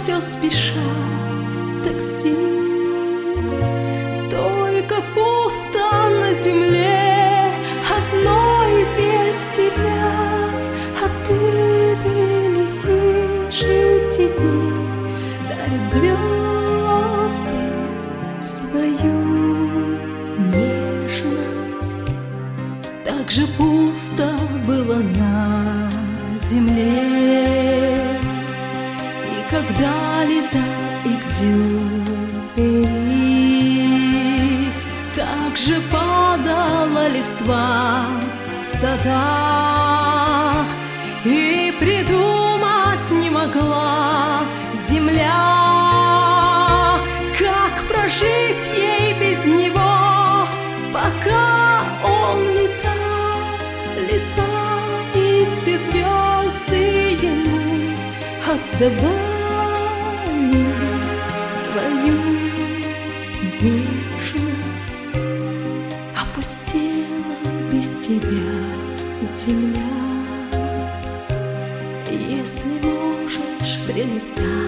все спешат такси. Только пусто на земле, одной без тебя. А ты летишь, и тебе дарят звезды свою нежность. Так же пусто было на земле, и когда летал Экзюпери, так же падала листва в садах, и придумать не могла земля, как прожить ей без него, пока он летал, и все звезды ему отдавали свою нежность. Опустела без тебя земля. Если можешь, прилетай